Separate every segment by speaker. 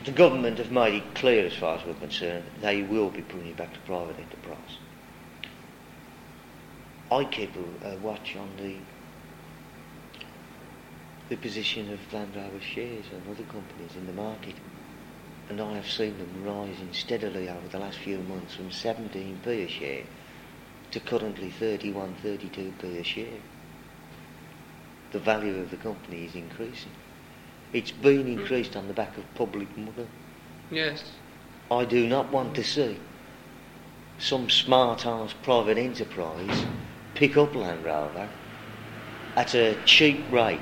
Speaker 1: The government have made it clear, as far as we're concerned, they will be putting it back to private enterprise. I keep a watch on the position of Land Rover shares and other companies in the market, and I have seen them rising steadily over the last few months from 17p a share to currently 31, 32p a share. The value of the company is increasing. It's been increased on the back of public money.
Speaker 2: Yes.
Speaker 1: I do not want to see some smart-ass private enterprise pick up Land Rover at a cheap rate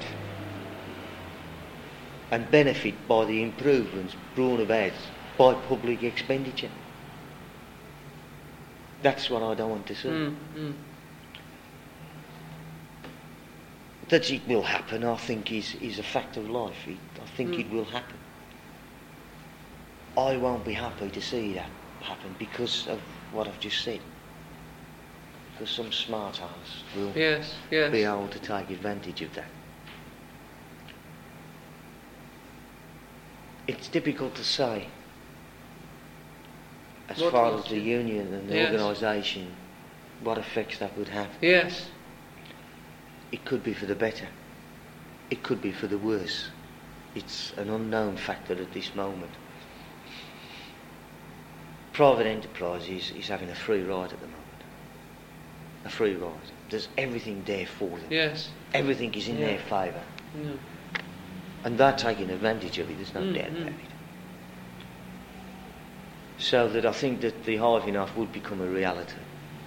Speaker 1: and benefit by the improvements brought about by public expenditure. That's what I don't want to see. That it will happen, I think, is a fact of life. I think it will happen. I won't be happy to see that happen because of what I've just said. Because some smart ass will be able to take advantage of that. It's difficult to say as far as the union and the organisation what effects that would have.
Speaker 2: Yes.
Speaker 1: It could be for the better. It could be for the worse. It's an unknown factor at this moment. Private enterprise is having a free ride at the moment. A free ride. There's everything there for them.
Speaker 2: Yes.
Speaker 1: Everything is in their favour.
Speaker 2: Yeah.
Speaker 1: And they're taking advantage of it, there's no doubt about it. So that I think that the hiving off would become a reality.